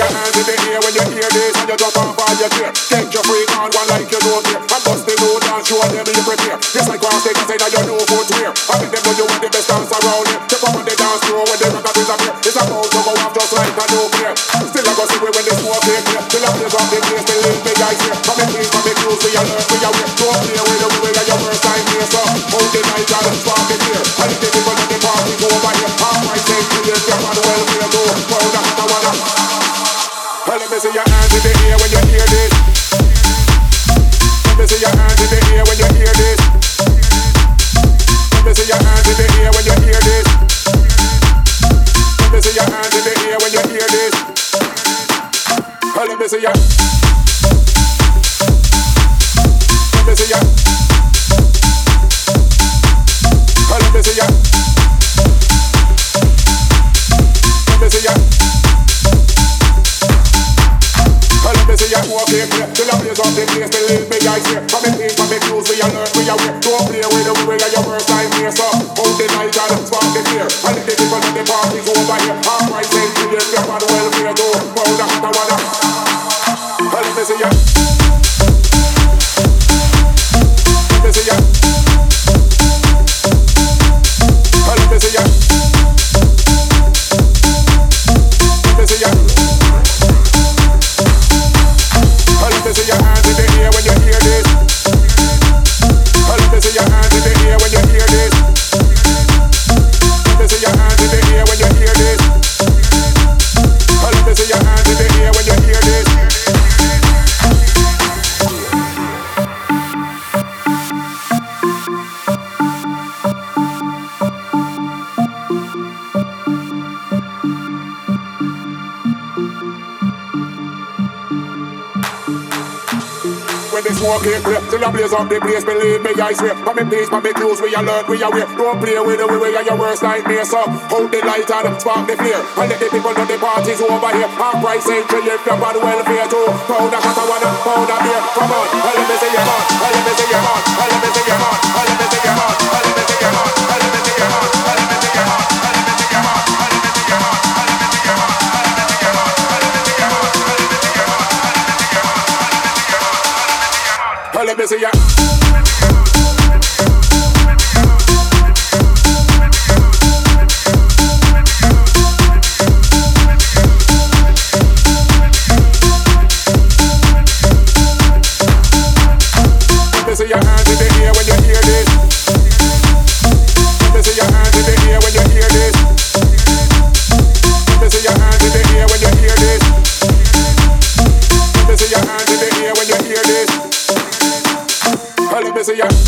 your hands in the air when you hear this, and you drop off all your gear. Get your freak on one like you don't care, and bust the load and show them you prepare. Just like cross take and say that you know footwear. I make them know you want the best dance around here. Step up on the dance floor when the rock disappear. It's about to go off just like a nuclear. Still I go see when the smoke clear. Till I play off the place, they leave me guys here. From the place, from the cruise, we alert, we aware. Don't play with the way that your first time here, so hold the night and spark it here. And if the people at the party go over here, half my take to you, step on welfare, go. Round the hot one up. Well, let me see your hands in the air when you hear this. Let me see your hands in the air when you hear this. Let me see your hands in the air when you hear this. Let me see your hands in the air when you hear this. Well, let me see your. Let me see your. Well, let me see your. Let me see your. Let me see you walk in here. Till I blaze up the place, they leave me guys here. From the team, from the crews, we alert, we aware. Don't play with the way that your first time here, so hold the night and spark the fear. And if the people at the party go over here, half right saying to you, step on welfare, go. Round the hot one up. Let me see you. Let me see you. Let me see you. Let me see you. Let me see your hands in the air when you hear this. Let me see your hands in the air when you hear this. Let me see your hands in the air when you hear this. Let me see your hands in the air when you hear this. When the smoke clear, till I blaze up the place, believe me, I swear. From me peace, from me crews, we alert, we aware. Don't play with the way of your worst nightmare, so hold the light and spark the flare. And let the people know the party's over here. Half price entry, if you're bad welfare too. Pound a hot one, pound a beer, come on. Let me see your man, let me see your man, let me see your man, let me see your man, let me see your man, let me see your man, let me see your man, let me see your man, let me see your man, let me see your man, let me see your man, let me see your man, let me see your man, let me see ya. Let me see your hands in the air when you hear this. Let me see your hands in the air when you hear this. Let me see your hands in the air when you hear this. Let me see your hands in the air when you hear this. Let me see ya.